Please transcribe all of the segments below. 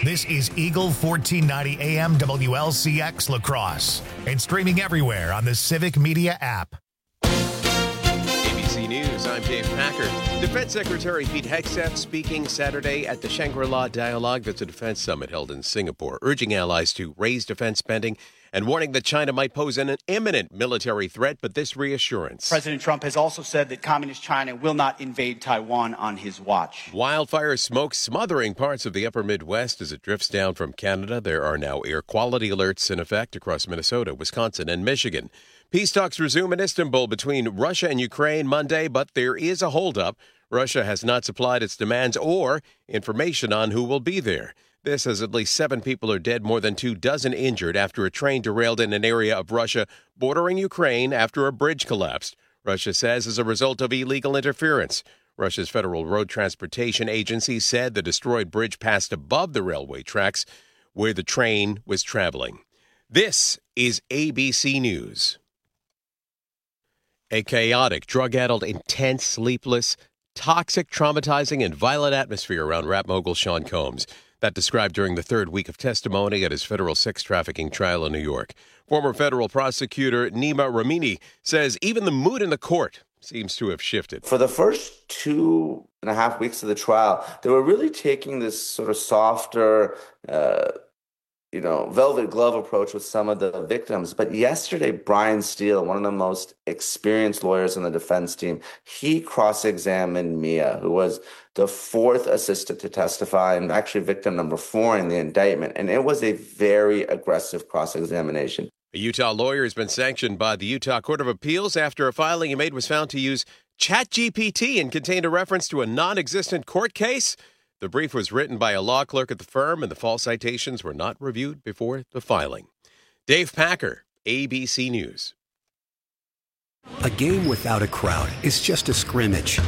This is Eagle 1490 AM WLCX La Crosse and streaming everywhere on the Civic Media app. ABC News, I'm Dave Packer. Defense Secretary Pete Hegseth speaking Saturday at the Shangri-La Dialogue. That's a defense summit held in Singapore, urging allies to raise defense spending and warning that China might pose an imminent military threat, but this reassurance. President Trump has also said that Communist China will not invade Taiwan on his watch. Wildfire smoke smothering parts of the upper Midwest as it drifts down from Canada. There are now air quality alerts in effect across Minnesota, Wisconsin, and Michigan. Peace talks resume in Istanbul between Russia and Ukraine Monday, but there is a holdup. Russia has not supplied its demands or information on who will be there. This as at least 7 people are dead, more than 24 injured after a train derailed in an area of Russia bordering Ukraine after a bridge collapsed. Russia says as a result of illegal interference. Russia's Federal Road Transportation Agency said the destroyed bridge passed above the railway tracks where the train was traveling. This is ABC News. A chaotic, drug-addled, intense, sleepless, toxic, traumatizing, and violent atmosphere around rap mogul Sean Combs. That described during the third week of testimony at his federal sex trafficking trial in New York. Former federal prosecutor Nima Ramini says even the mood in the court seems to have shifted. For the first 2.5 weeks of the trial, they were really taking this sort of softer, velvet glove approach with some of the victims. But yesterday, Brian Steele, one of the most experienced lawyers on the defense team, he cross-examined Mia, who was the 4th assistant to testify and actually victim number 4 in the indictment. And it was a very aggressive cross-examination. A Utah lawyer has been sanctioned by the Utah Court of Appeals after a filing he made was found to use ChatGPT and contained a reference to a non-existent court case. The brief was written by a law clerk at the firm, and the false citations were not reviewed before the filing. Dave Packer, ABC News. A game without a crowd is just a scrimmage.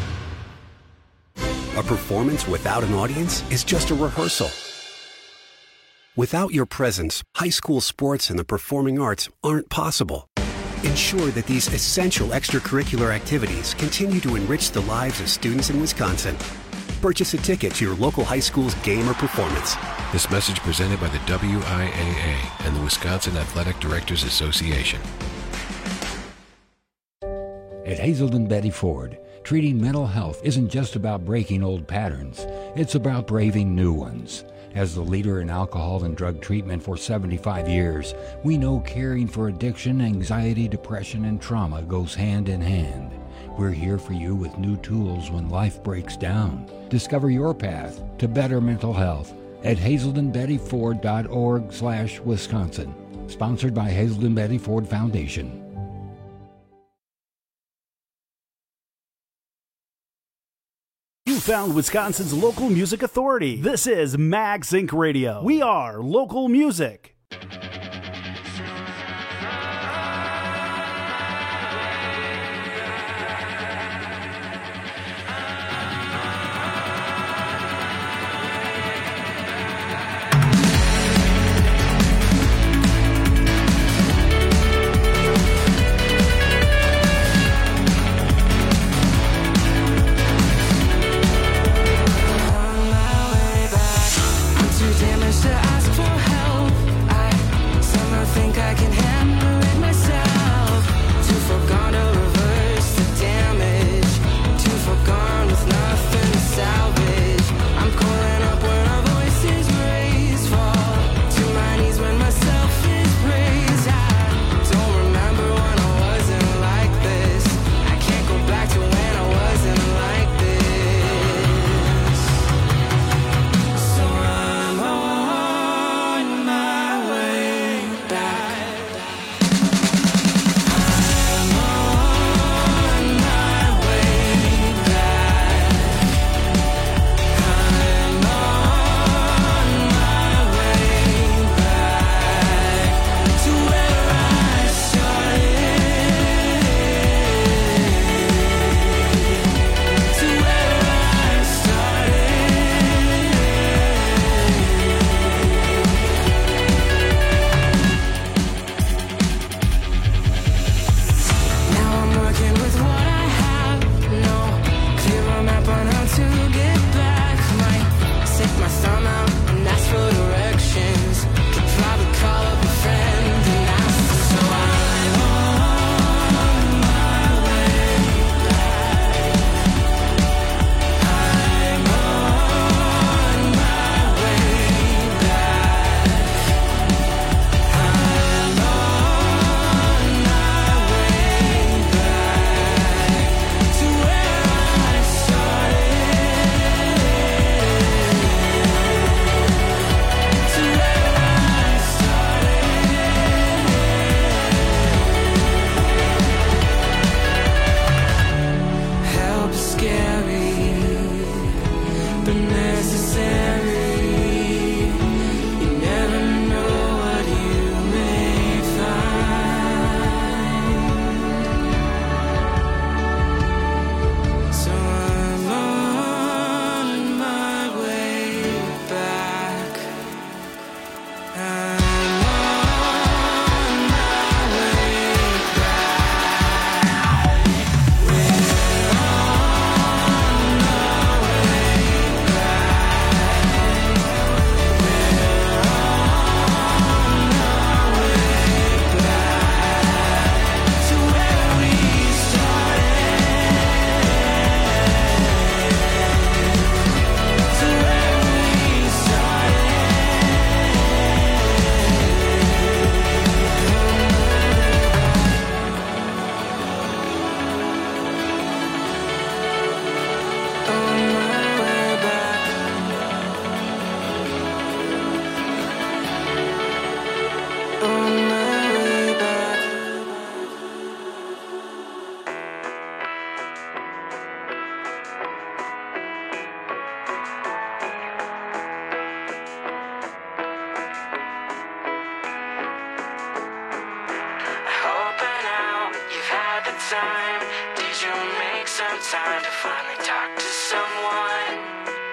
A performance without an audience is just a rehearsal. Without your presence, high school sports and the performing arts aren't possible. Ensure that these essential extracurricular activities continue to enrich the lives of students in Wisconsin. Purchase a ticket to your local high school's game or performance. This message presented by the WIAA and the Wisconsin Athletic Directors Association. At Hazelden Betty Ford, treating mental health isn't just about breaking old patterns. It's about braving new ones. As the leader in alcohol and drug treatment for 75 years, we know caring for addiction, anxiety, depression, and trauma goes hand in hand. We're here for you with new tools when life breaks down. Discover your path to better mental health at hazeldenbettyford.org/Wisconsin. Sponsored by Hazelden Betty Ford Foundation. You found Wisconsin's local music authority. This is Mag Sync Radio. We are local music. Time. Did you make some time to finally talk to someone?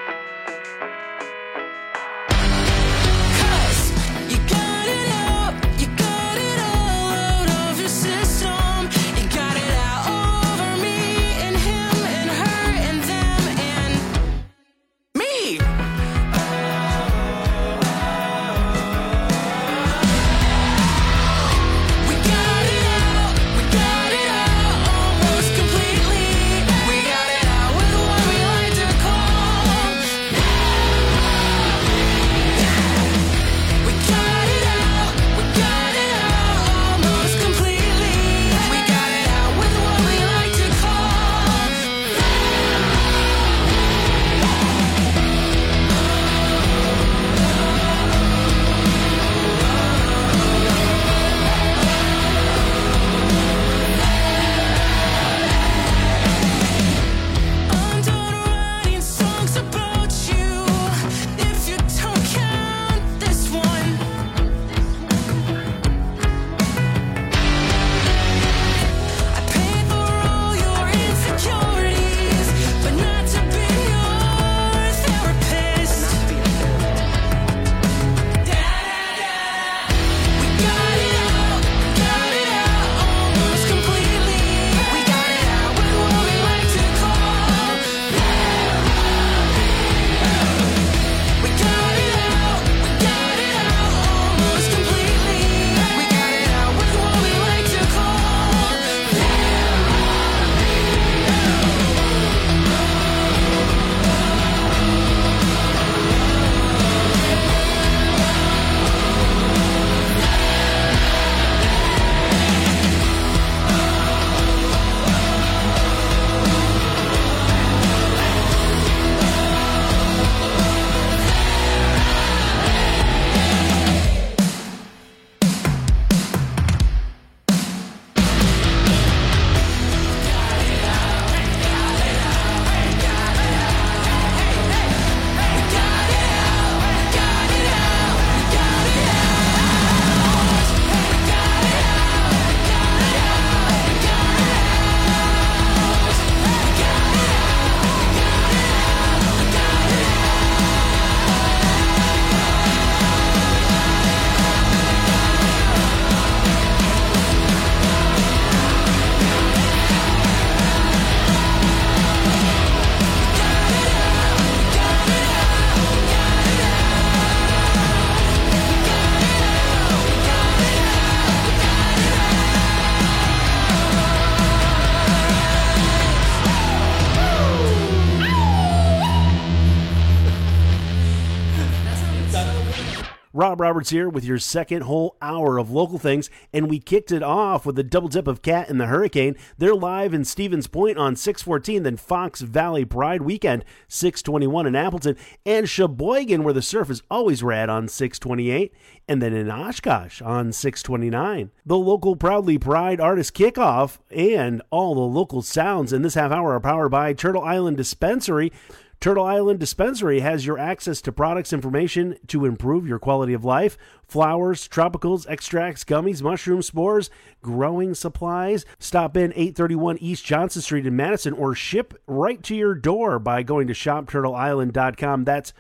Rob Roberts here with your second whole hour of local things, and we kicked it off with a double dip of Cat and the Hurricane. They're live in Stevens Point on 6/14, then Fox Valley Pride Weekend, 6/21 in Appleton, and Sheboygan, where the surf is always rad, on 6/28, and then in Oshkosh on 6/29. The local Proudly Pride Artist Kickoff and all the local sounds in this half hour are powered by Turtle Island Dispensary. Turtle Island Dispensary has your access to products information to improve your quality of life. Flowers, tropicals, extracts, gummies, mushroom spores, growing supplies. Stop in 831 East Johnson Street in Madison or ship right to your door by going to shopturtleisland.com. That's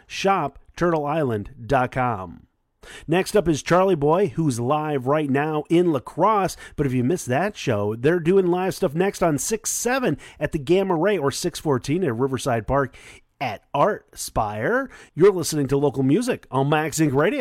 shopturtleisland.com. Next up is Charlie Boy, who's live right now in La Crosse. But if you missed that show, they're doing live stuff next on 6/7 at the Gamma Ray, or 6/14 at Riverside Park at Art Spire. You're listening to local music on Max Inc. Radio.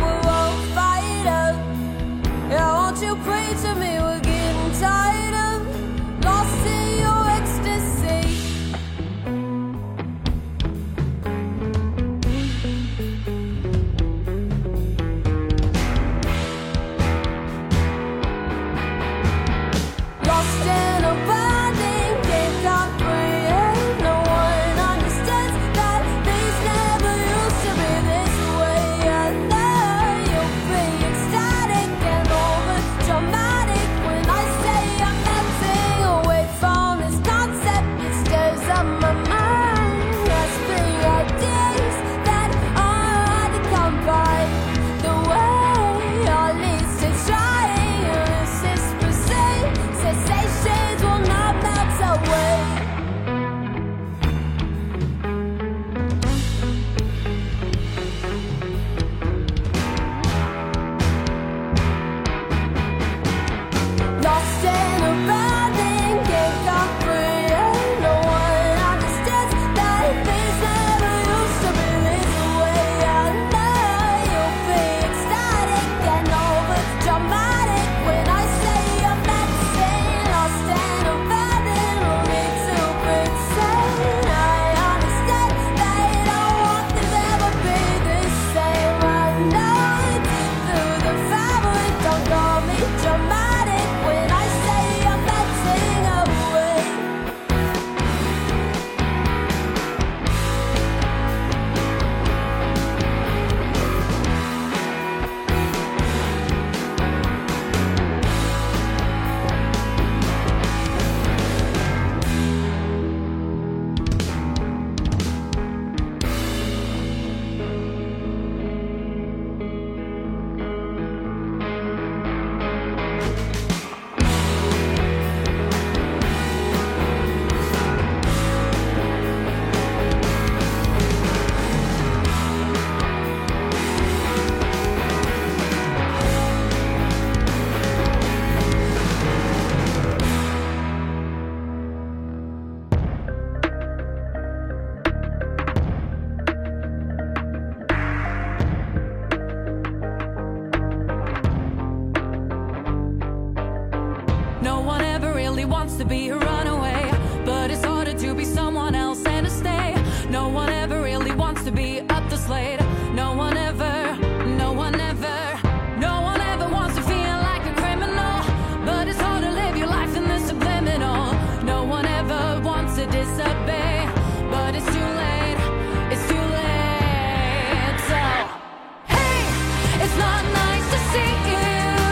Pray to me, we're getting tired of wants to be a runaway, but it's harder to be someone else and to stay. No one ever really wants to be up the slate. No one ever, no one ever, no one ever wants to feel like a criminal, but it's hard to live your life in the subliminal. No one ever wants to disobey, but it's too late, it's too late. So, hey, it's not nice to see you,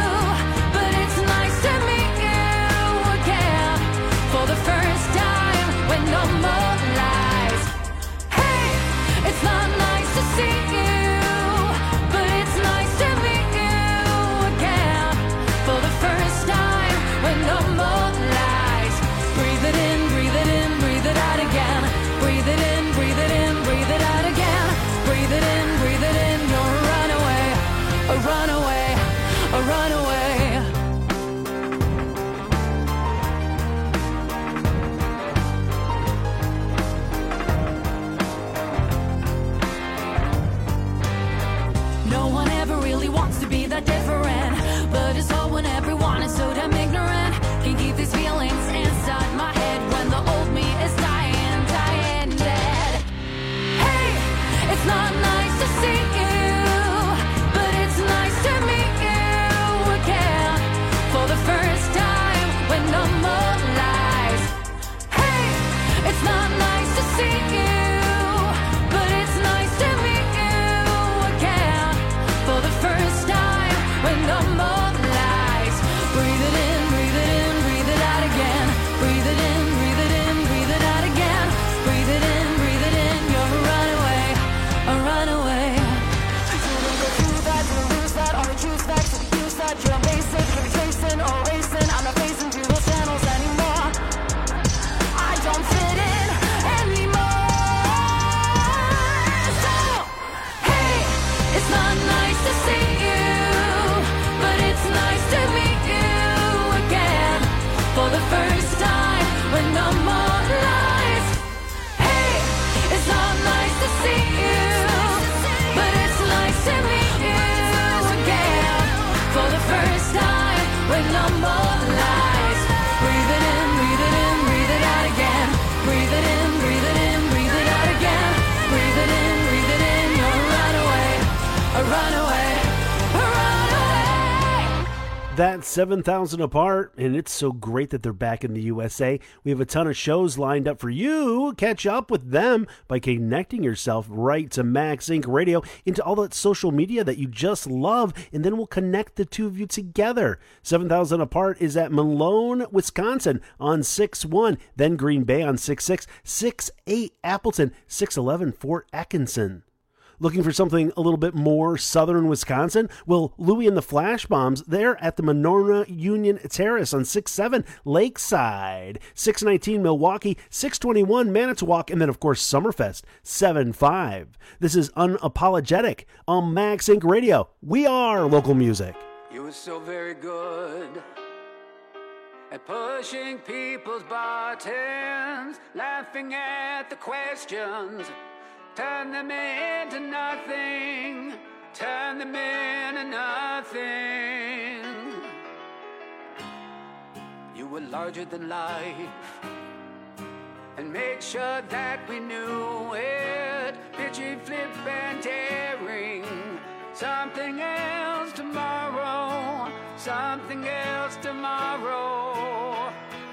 but it's nice to meet you again for the first time with no more lies. Hey, it's not nice to see you, but it's nice to meet you again for the first time with no more lies. Breathe it in, breathe it in, breathe it out again. Breathe it in, breathe it in, breathe it out again. Breathe it in, breathe it in. You're a runaway, a runaway, a runaway. That's 7,000 Apart, and it's so great that they're back in the USA. We have a ton of shows lined up for you. Catch up with them by connecting yourself right to Max Inc. Radio into all that social media that you just love, and then we'll connect the two of you together. 7,000 Apart is at Malone, Wisconsin on 6-1, then Green Bay on 6-6, 6-8 Appleton, 6-11 Fort Atkinson. Looking for something a little bit more southern Wisconsin? Well, Louie and the Flash Bombs, they're at the Monona Union Terrace on 6-7 Lakeside, 6-19 Milwaukee, 6-21 Manitowoc, and then, of course, Summerfest, 7-5. This is Unapologetic on Max Inc. Radio. We are local music. You were so very good at pushing people's buttons, laughing at the questions. Turn them into nothing. Turn them into nothing. You were larger than life, and make sure that we knew it. Bitchy, flip, and tearing. Something else tomorrow. Something else tomorrow.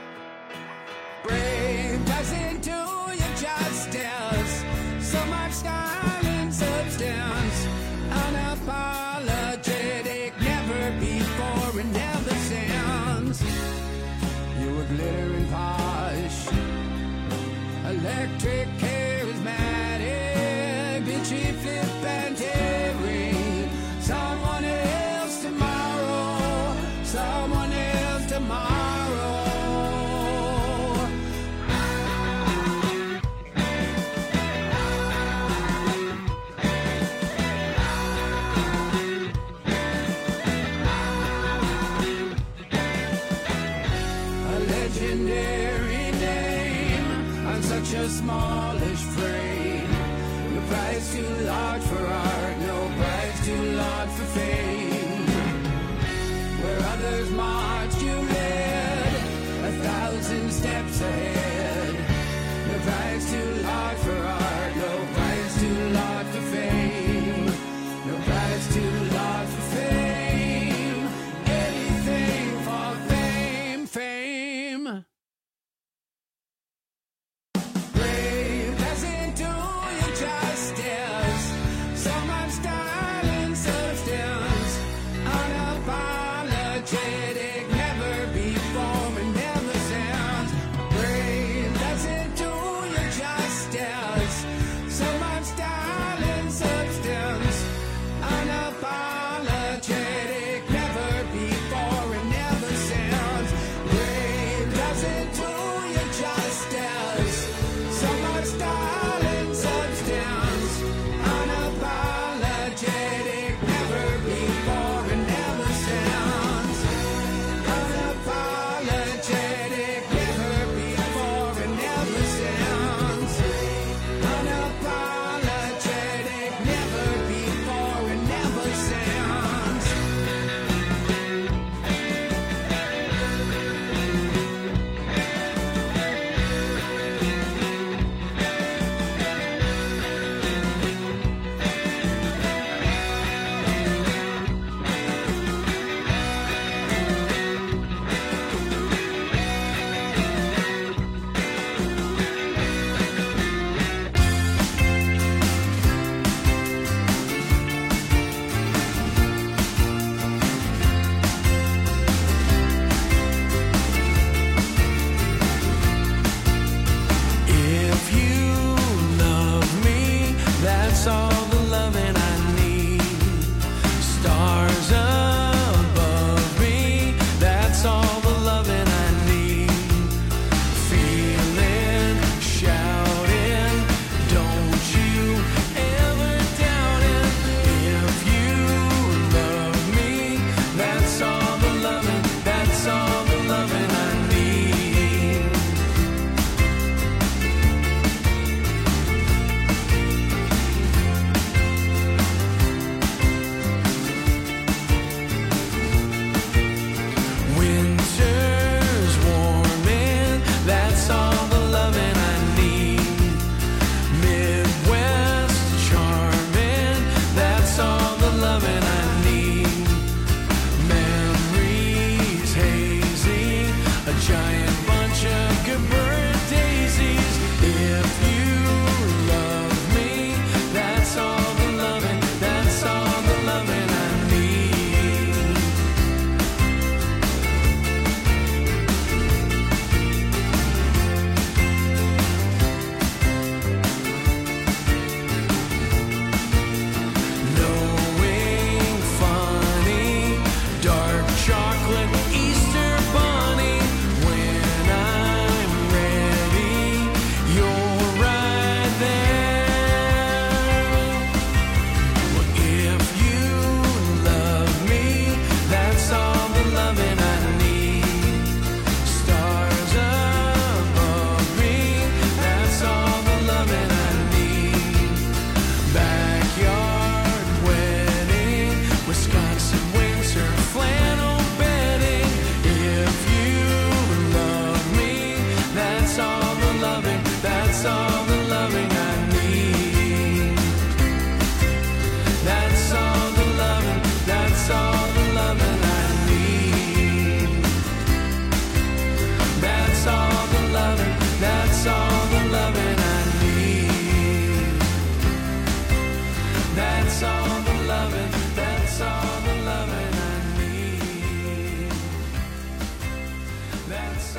Brave doesn't do you justice. So much style and substance, unapologetic, never before and never since. You were glittering posh, electric, charismatic, bitchy, flip, and tearing. Someone else tomorrow, someone else tomorrow. Such a smallish frame. No price too large for art, no price too large for fame. Where others marched, you led 1,000 steps ahead. No price too large for art, no price too large for fame. No price too large for fame. Anything for fame, fame. Unapologetic, never be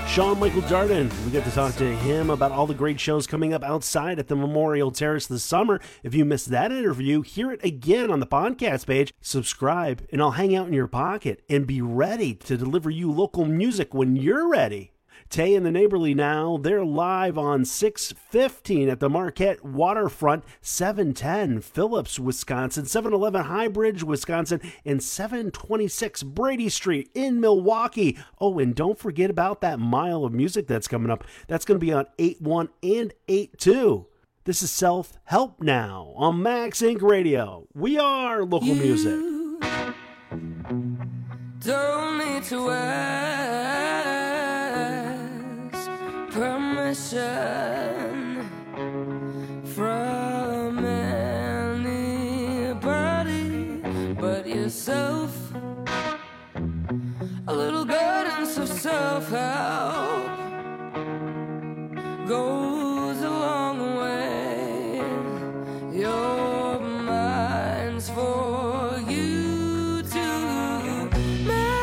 Sean Michael Darden. We get to talk to him about all the great shows coming up outside at the Memorial Terrace this summer. If you missed that interview, hear it again on the podcast page. Subscribe, and I'll hang out in your pocket and be ready to deliver you local music when you're ready. Tay and the Neighborly now, they're live on 615 at the Marquette Waterfront, 710 Phillips, Wisconsin, 711 Highbridge, Wisconsin, and 726 Brady Street in Milwaukee. Oh, and don't forget about that mile of music that's coming up. That's going to be on 8-1 and 8-2. This is Self-Help Now on Max Inc. Radio. We are local music. Don't need to permission from anybody but yourself. A little guidance of self-help goes a long way. Your mind's for you to make.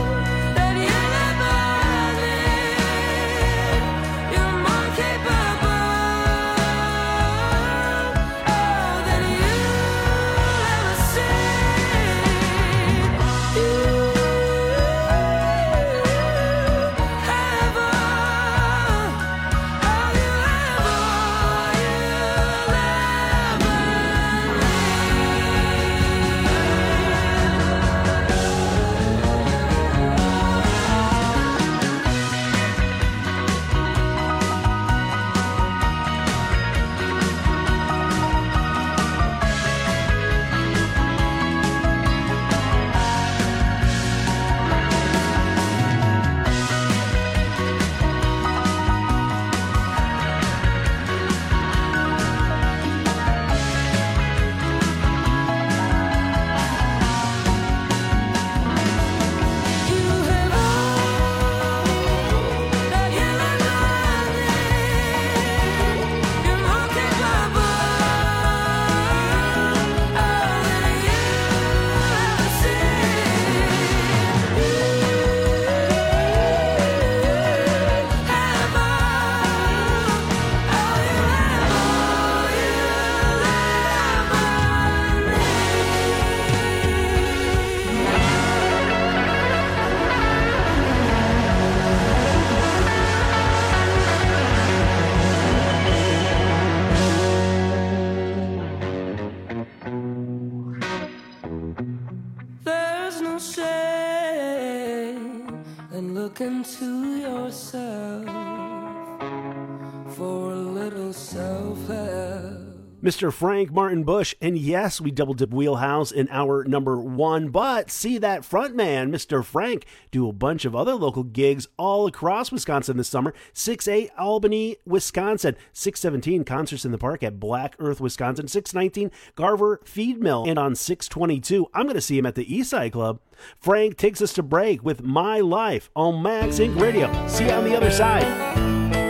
You're more capable. look into yourself for a little self-help. Mr. Frank Martin Bush, and yes, we double dip Wheelhouse in hour number 1, but see that front man, Mr. Frank, do a bunch of other local gigs all across Wisconsin this summer. 6/8 Albany, Wisconsin, 6/17 Concerts in the Park at Black Earth, Wisconsin, 6/19 Garver Feed Mill, and on 6/22, I'm going to see him at the Eastside Club. Frank takes us to break with My Life on Max Inc. Radio. See you on the other side.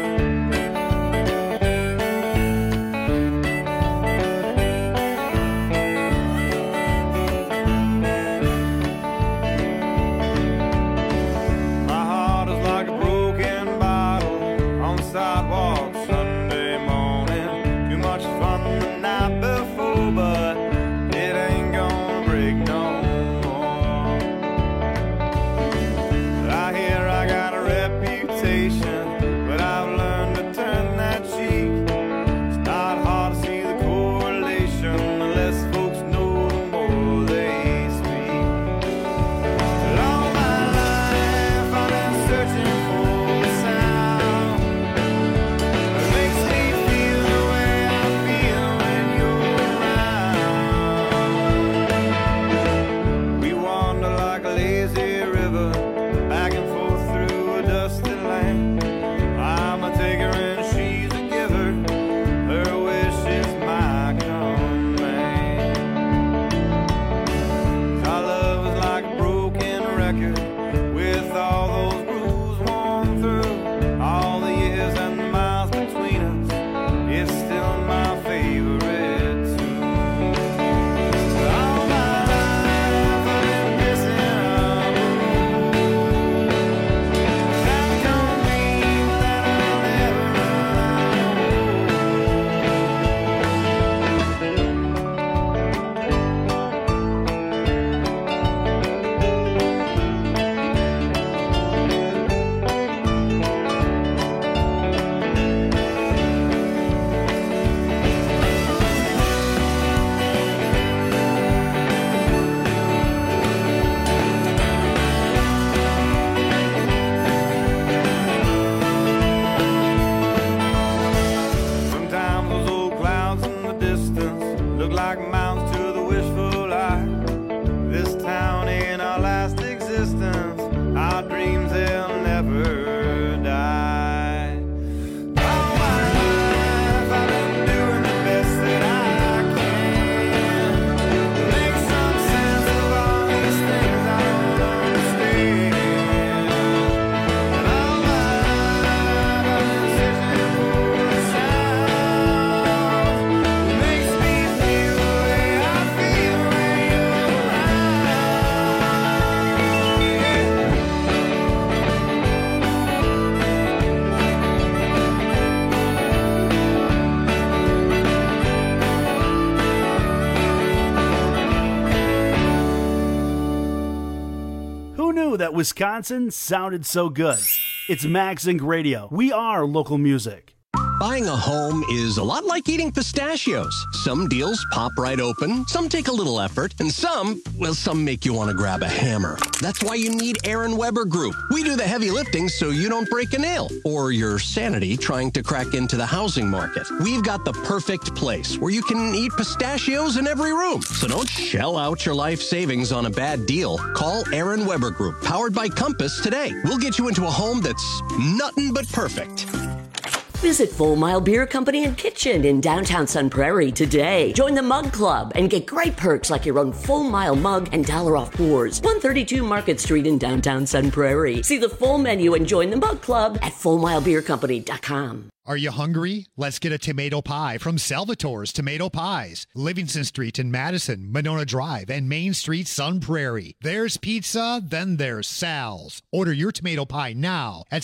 That Wisconsin sounded so good. It's Max Inc. Radio. We are local music. Buying a home is a lot like eating pistachios. Some deals pop right open, some take a little effort, and some make you want to grab a hammer. That's why you need Aaron Weber Group. We do the heavy lifting so you don't break a nail or your sanity trying to crack into the housing market. We've got the perfect place where you can eat pistachios in every room. So don't shell out your life savings on a bad deal. Call Aaron Weber Group, powered by Compass, today. We'll get you into a home that's nothing but perfect. Visit Full Mile Beer Company and Kitchen in downtown Sun Prairie today. Join the Mug Club and get great perks like your own Full Mile mug and $1 off pours. 132 Market Street in downtown Sun Prairie. See the full menu and join the Mug Club at FullMileBeerCompany.com. Are you hungry? Let's get a tomato pie from Salvatore's Tomato Pies. Livingston Street in Madison, Monona Drive, and Main Street, Sun Prairie. There's pizza, then there's Sal's. Order your tomato pie now at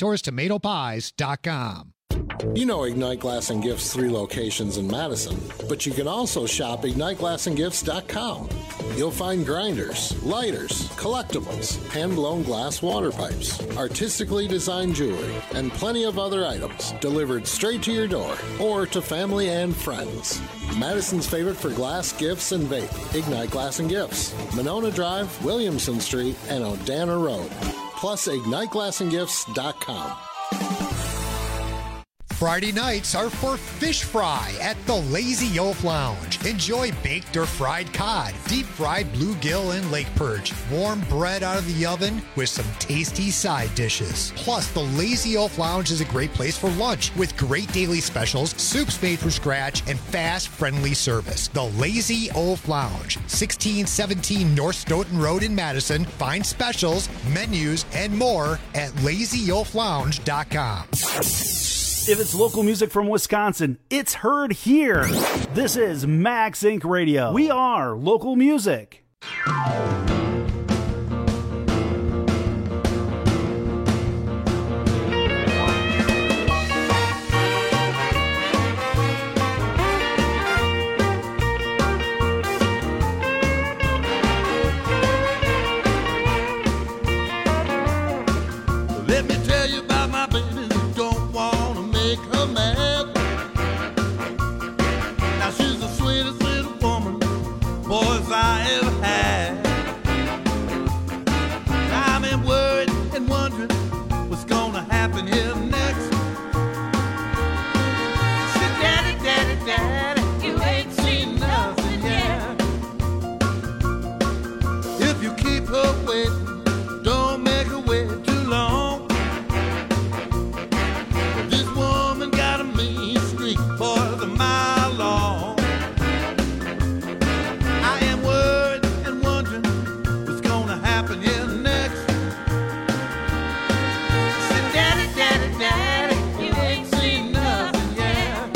salvatorestomatopies.com. You know Ignite Glass and Gifts 3 locations in Madison, but you can also shop IgniteGlassandGifts.com. You'll find grinders, lighters, collectibles, hand-blown glass water pipes, artistically designed jewelry, and plenty of other items delivered straight to your door or to family and friends. Madison's favorite for glass, gifts, and vape. Ignite Glass and Gifts. Monona Drive, Williamson Street, and Odana Road. plus IgniteGlassandGifts.com. Friday nights are for fish fry at the Lazy Oaf Lounge. Enjoy baked or fried cod, deep-fried bluegill and lake perch, warm bread out of the oven with some tasty side dishes. Plus, the Lazy Oaf Lounge is a great place for lunch with great daily specials, soups made from scratch, and fast, friendly service. The Lazy Oaf Lounge, 1617 North Stoughton Road in Madison. Find specials, menus, and more at LazyOafLounge.com. If it's local music from Wisconsin, it's heard here. This is Max Inc. Radio. We are local music. Let me tell you about my baby. Don't wanna make her mad. Now she's the sweetest little woman boys I ever had. I'm in worried and wondering what's gonna happen here next. She said, Daddy, Daddy, Daddy, you ain't seen nothing yet. If you keep her waiting, don't make her wait too long. This woman got a mean streak, boys, a mile long. I am worried and wondering what's gonna happen here next. She said, Daddy, Daddy, Daddy, you ain't seen nothing yet.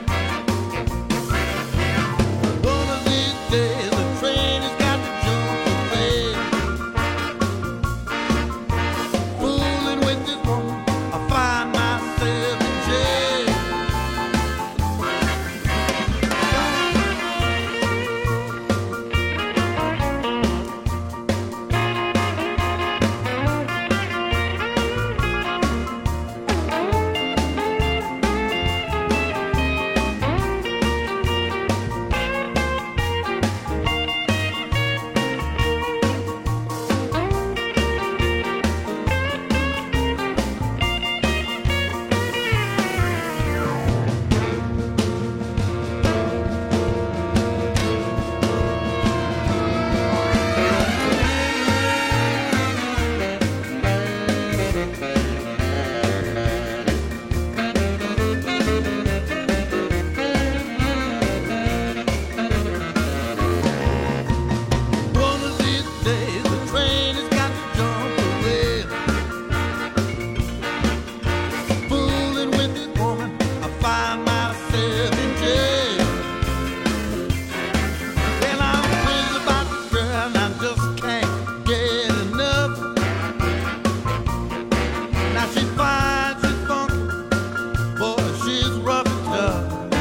One of these days the train has got to jump away. Fooling with this woman, I find myself in jail. One of these days the train has got to jump away. Fooling with this woman, I find myself in jail. Well, I'm crazy about this girl and I just can't get enough. Now she's fine, she's funky, boy, she's rough and tough.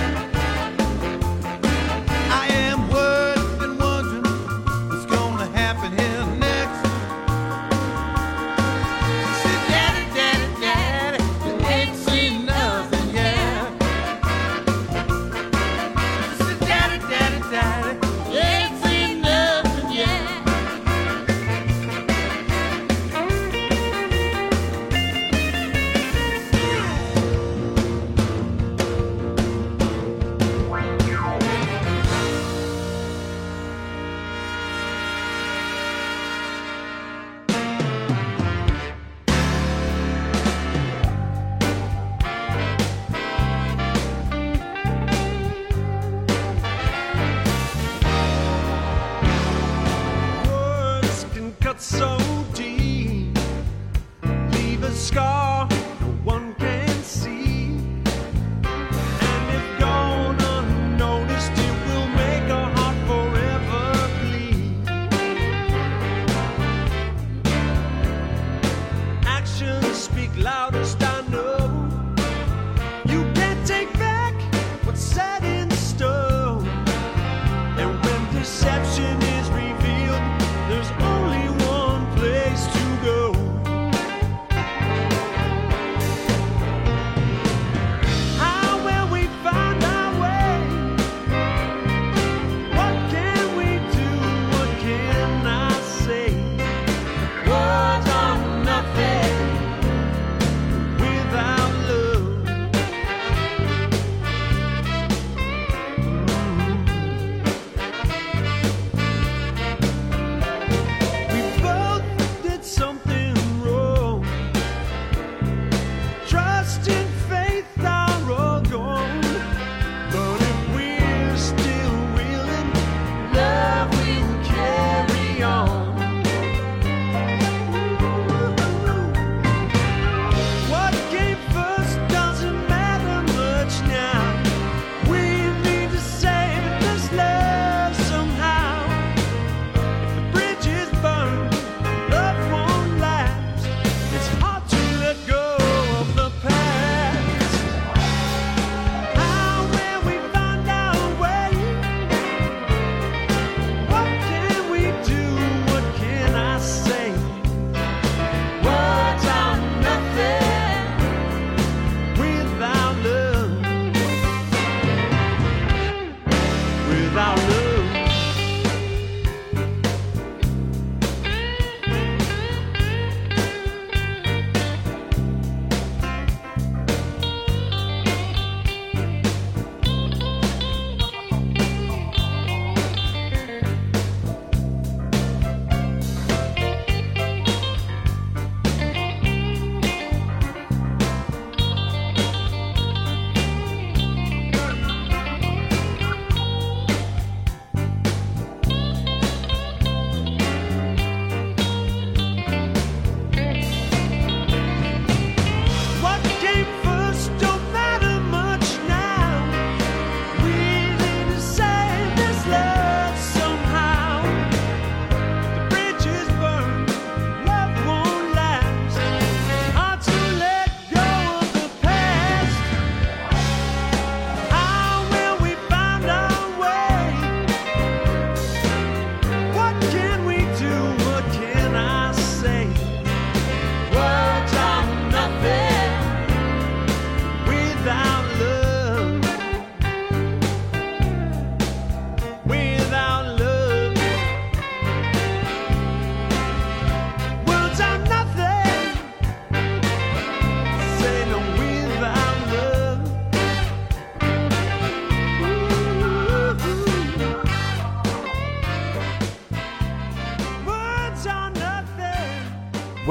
I am worried and wondering what's gonna happen here next. She said, Daddy, Daddy, Daddy, you ain't seen nothing yet. She said, Daddy, Daddy, Daddy, you ain't seen nothing yet. Words can cut so deep, leave a scar no one can see. And if gone unnoticed, it will make a heart forever bleed. Actions speak loudest, I know. You can't take back what's set in stone. And when deception is revealed, there's only one place to go. How will we find our way? What can we do? What can I say? Words are nothing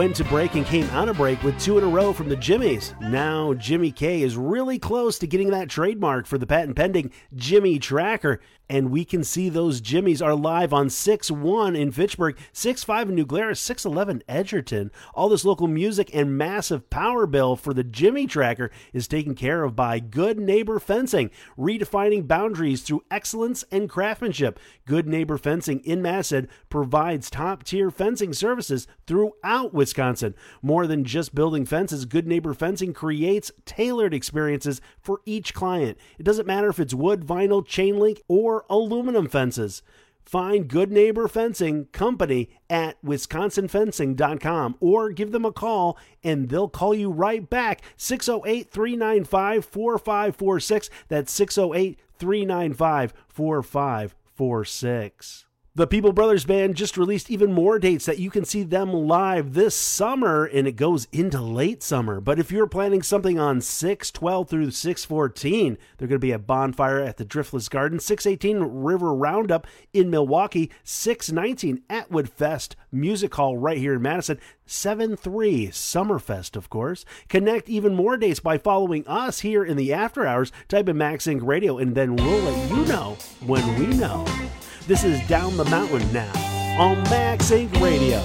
went to break and came out of break with 2 in a row from the Jimmies. Now Jimmy K is really close to getting that trademark for the patent pending Jimmy Tracker. And we can see those Jimmies are live on 6-1 in Fitchburg, 6-5 in New Glarus, 6-11 Edgerton. All this local music and massive power bill for the Jimmy Tracker is taken care of by Good Neighbor Fencing, redefining boundaries through excellence and craftsmanship. Good Neighbor Fencing in Madison provides top-tier fencing services throughout Wisconsin. More than just building fences, Good Neighbor Fencing creates tailored experiences for each client. It doesn't matter if it's wood, vinyl, chain link, or aluminum fences. Find Good Neighbor Fencing Company at wisconsinfencing.com or give them a call and they'll call you right back. 608-395-4546. That's 608-395-4546. The People Brothers Band just released even more dates that you can see them live this summer, and it goes into late summer. But if you're planning something on 6/12 through 6/14, they're going to be at Bonfire at the Driftless Garden, 6/18 River Roundup in Milwaukee, 6/19 Atwood Fest Music Hall right here in Madison, 7/3 Summerfest, of course. Connect even more dates by following us here in the After Hours. Type in Max Inc. Radio, and then we'll let you know when we know. This is Down the Mountain now on Max Inc. Radio.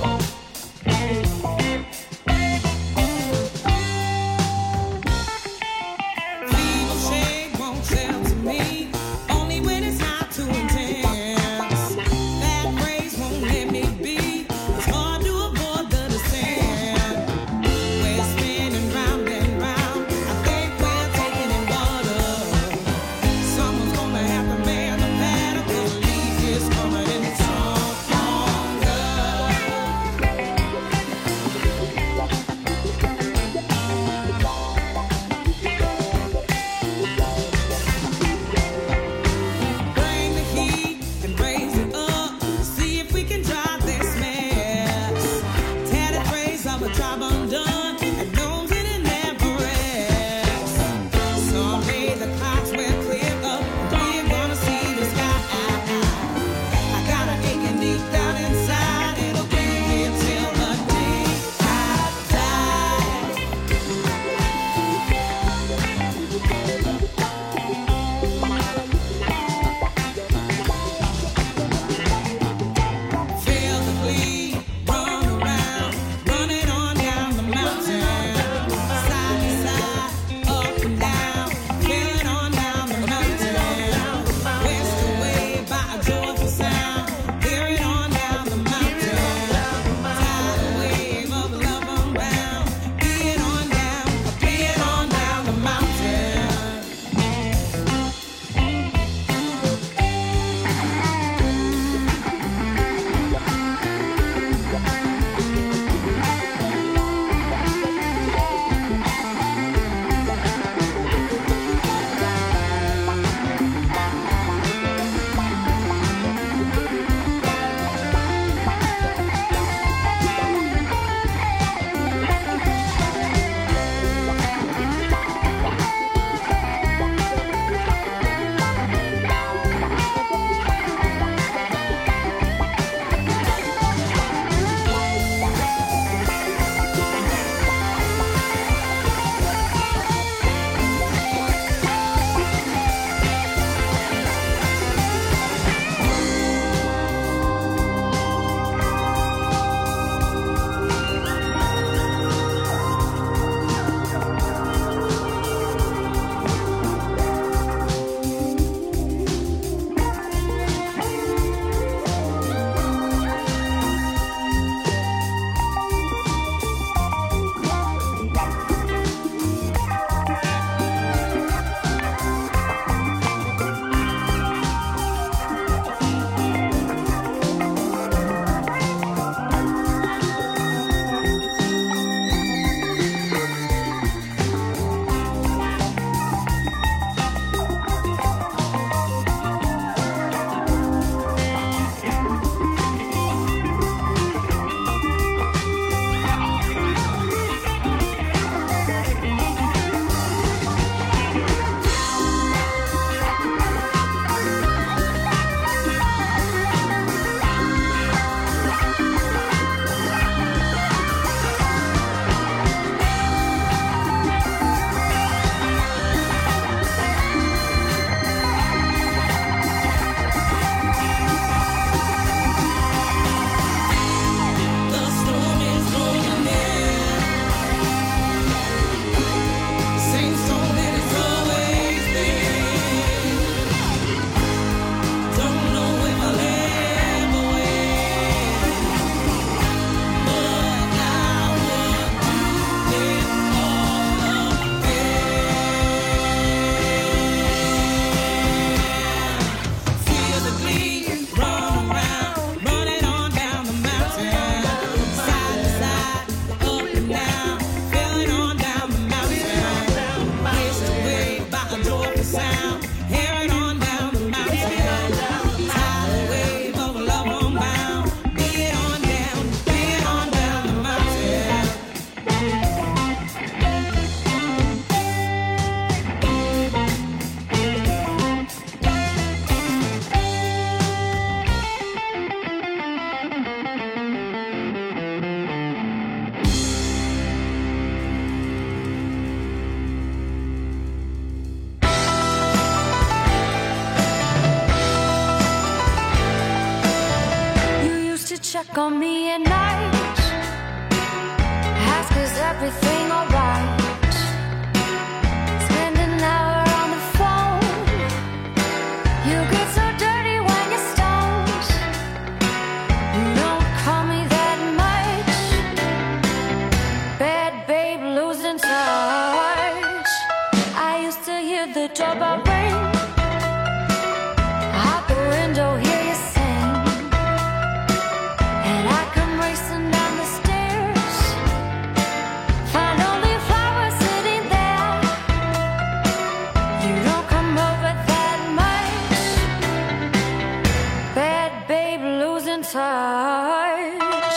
Check on me at night. Ask is everything alright? Spend an hour on the phone. You get so dirty when you're stoned. You don't call me that much. Bad babe losing touch. I used to hear the doorbell ring. Out the window, hear you sing. Racing down the stairs, find only flowers sitting there. You don't come over that much. Bad babe losing touch.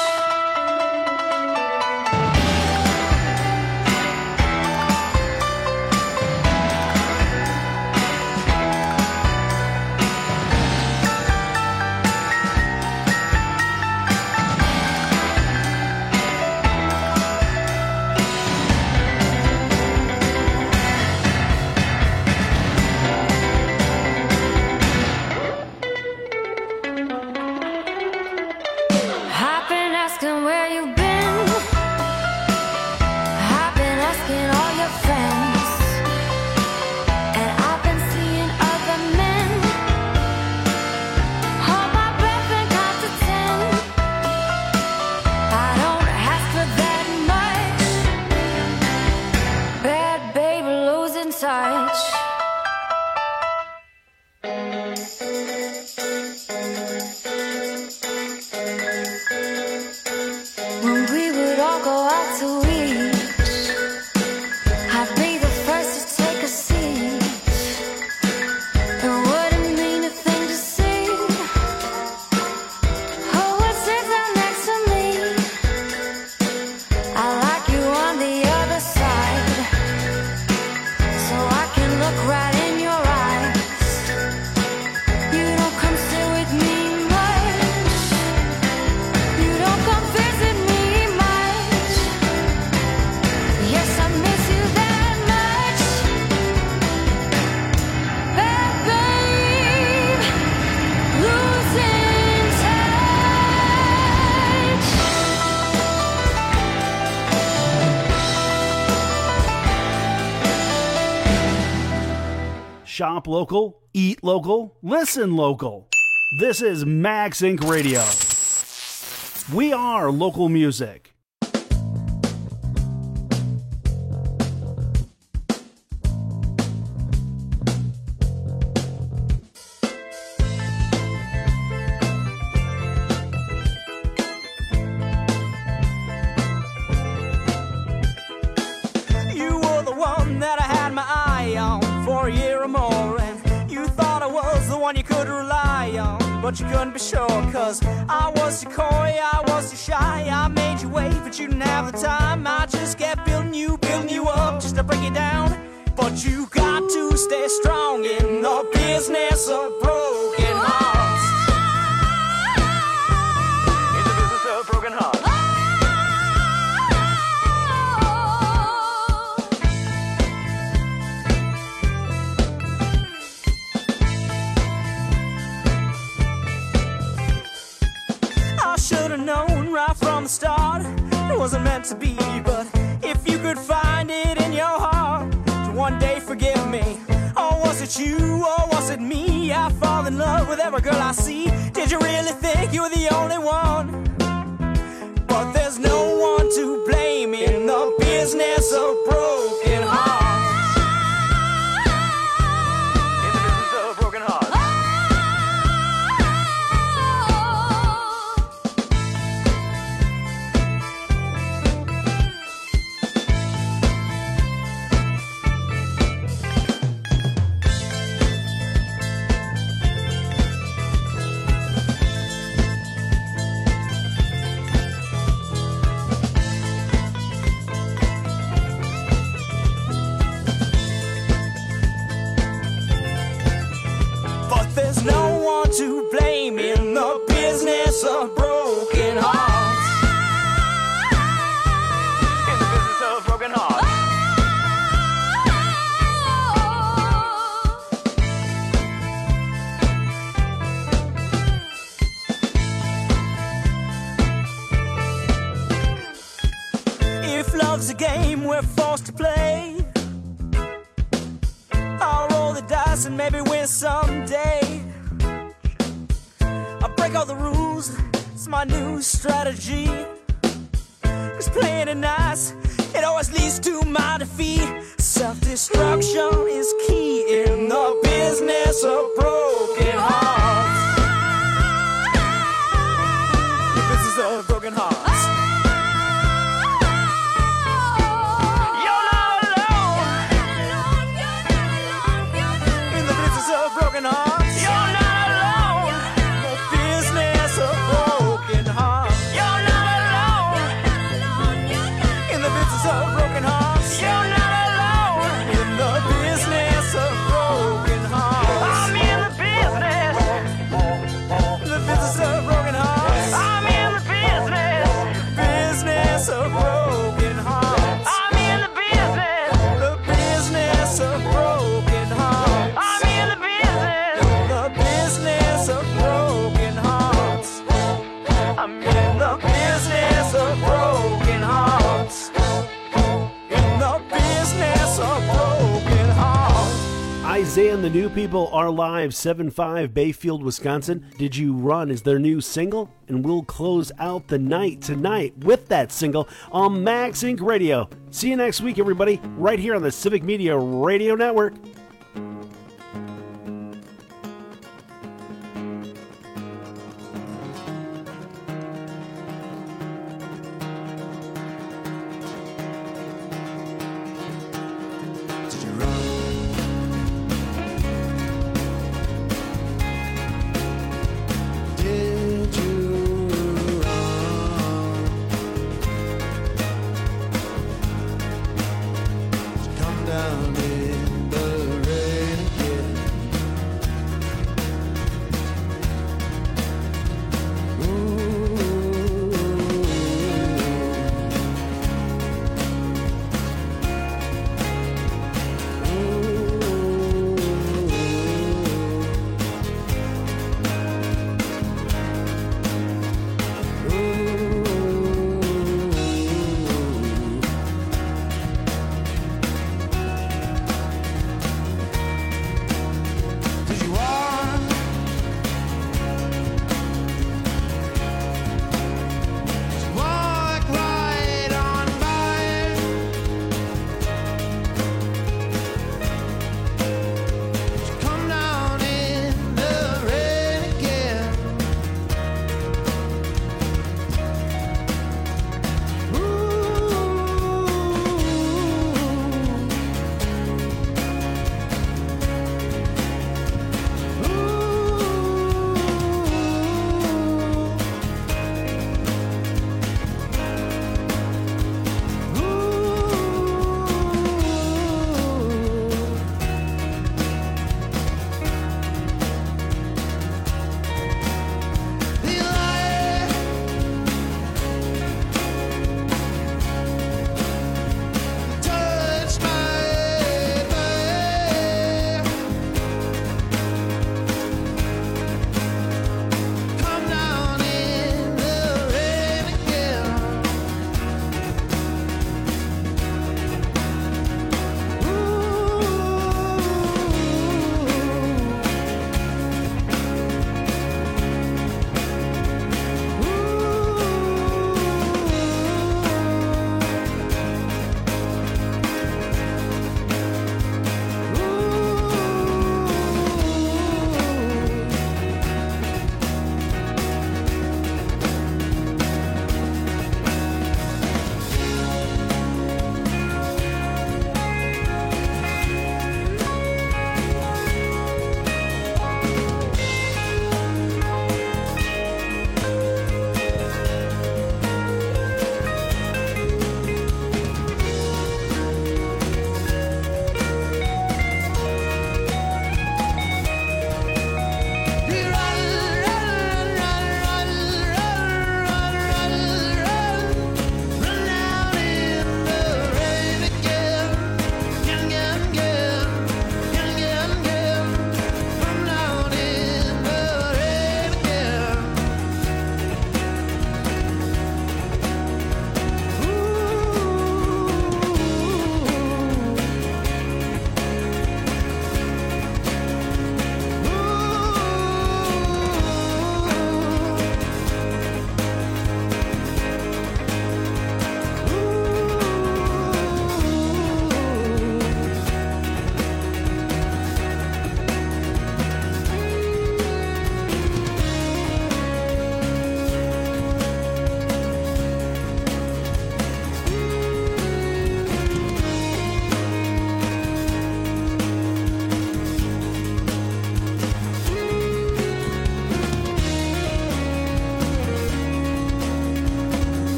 Shop local, eat local, listen local. This is Max Inc. Radio. We are local music. You were the one that I had my eye on for a year or more, and you thought I was the one you could rely on, but you couldn't be sure, cause I was too coy, I was too shy. I made you wait, but you didn't have the time. I just kept building you up just to break you down. But you got to stay strong in the business of broken hearts. In the business of broken hearts. Should've known right from the start it wasn't meant to be, but if you could find it in your heart to one day forgive me. Or was it you, or was it me? I fall in love with every girl I see. Did you really think you were the only one? But there's no one to blame in the business of broken hearts. In the business of broken hearts. game we're forced to play. I'll roll the dice and maybe win someday. I break all the rules, it's my new strategy. Cause playing it nice, it always leads to my defeat. Self-destruction is key in the business of broken hearts. The business of broken hearts. You're not alone in the business of broken hearts. You're not alone in the business of broken hearts. You're not alone in the business of broken hearts. You're not in the business of broken hearts. I'm in the business of broken hearts. I'm in the business of broken hearts. I'm in the business of broken hearts. I'm in the business of broken hearts. I'm in the business of broken hearts. In the business of broken hearts. Isaiah and the New People are live, 7-5 Bayfield, Wisconsin. Did You Run is their new single, and we'll close out the night tonight with that single on Max Inc. Radio. See you next week, everybody, right here on the Civic Media Radio Network. Did you come down in the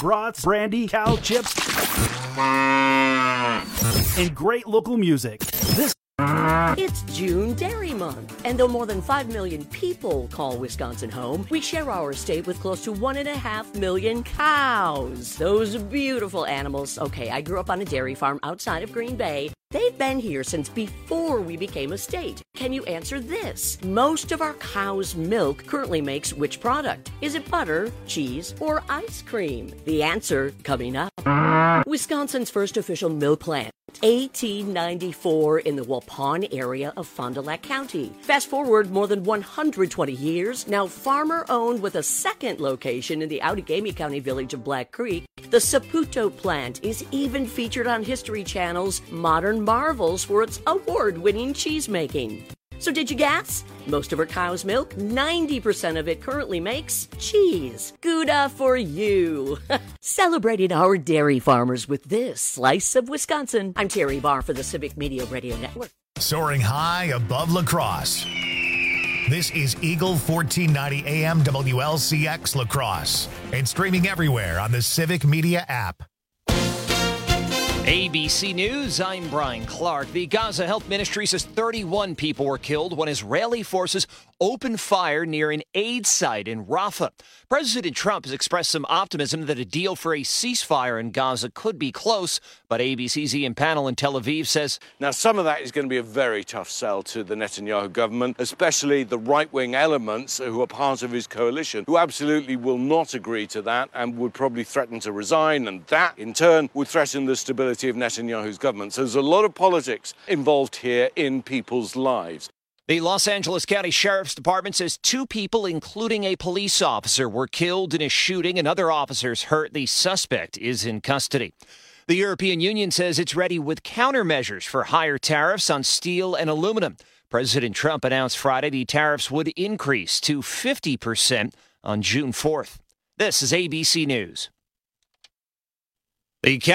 brats, brandy, cow chips, and great local music. It's June Dairy Month, and though more than 5 million people call Wisconsin home, we share our state with close to 1.5 million cows. Those beautiful animals. Okay, I grew up on a dairy farm outside of Green Bay. They've been here since before we became a state. Can you answer this? Most of our cow's milk currently makes which product? Is it butter, cheese, or ice cream? The answer coming up. Wisconsin's first official milk plant. 1894 in the Waupun area of Fond du Lac County. Fast forward more than 120 years, now farmer-owned with a second location in the Outagamie County village of Black Creek, the Saputo plant is even featured on History Channel's Modern Marvels for its award-winning cheese-making. So did you guess? Most of our cow's milk, 90% of it currently makes cheese. Gouda for you. Celebrating our dairy farmers with this slice of Wisconsin. I'm Terry Barr for the Civic Media Radio Network. Soaring high above La Crosse. This is Eagle 1490 AM WLCX La Crosse and streaming everywhere on the Civic Media app. ABC News, I'm Brian Clark. The Gaza Health Ministry says 31 people were killed when Israeli forces opened fire near an aid site in Rafah. President Trump has expressed some optimism that a deal for a ceasefire in Gaza could be close, but ABC's Ian Pannell in Tel Aviv says... Now, some of that is going to be a very tough sell to the Netanyahu government, especially the right-wing elements who are part of his coalition, who absolutely will not agree to that and would probably threaten to resign, and that, in turn, would threaten the stability of Netanyahu's government. So there's a lot of politics involved here in people's lives. The Los Angeles County Sheriff's Department says 2 people, including a police officer, were killed in a shooting and other officers hurt. The suspect is in custody. The European Union says it's ready with countermeasures for higher tariffs on steel and aluminum. President Trump announced Friday the tariffs would increase to 50% on June 4th. This is ABC News. The